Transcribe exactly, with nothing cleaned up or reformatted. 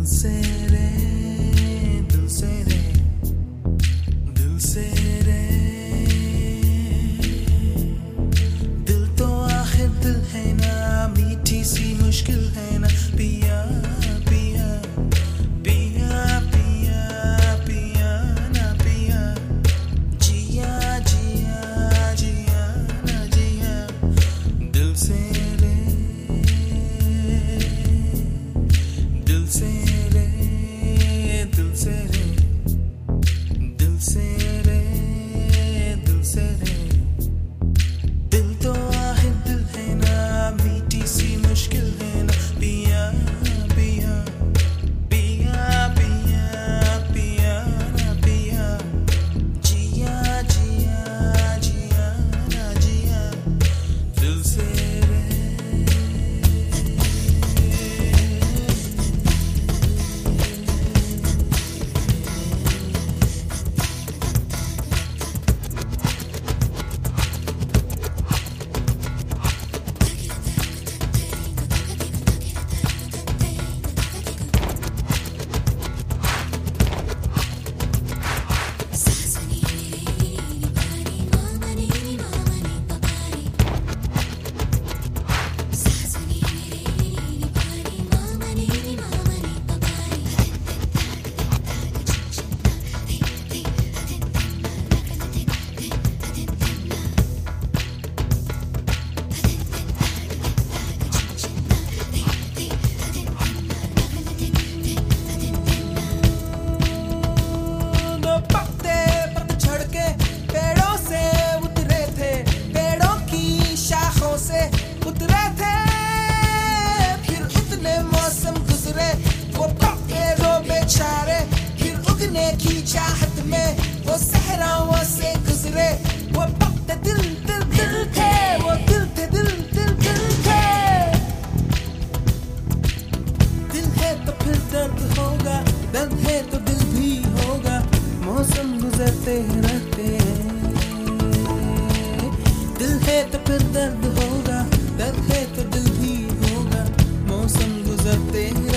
से रे दिल से रे दिल से रे दिल तो आखिर दिल है ना मीठी सी मुश्किल है ना पिया पिया पिया पिया पिया ना पिया जिया जिया जिया ना जिया दिल से रे दिल से रे दिल से रे दिल से रे दिल से रे दिल तो आखिर दिल है ना मीठी सी मुश्किल है ना पिया पिया पिया पिया पिया ना पिया जिया जिया जिया ना जिया दिल से रे उतरे थे फिर उतने मौसम गुजरे वो पक्के रो बेचारे फिर उगने की चाहत में वो सहराओं से गुजरे वो पक्के दिल दिल दिल थे वो दिल थे दिल दिल दिल थे दिल है तो फिर दर्द होगा दर्द है तो दिल भी होगा मौसम गुजरते रहते हैं दिल है तो फिर दर्द होगा दर्द है तो दिल भी होगा मौसम गुजरते हैं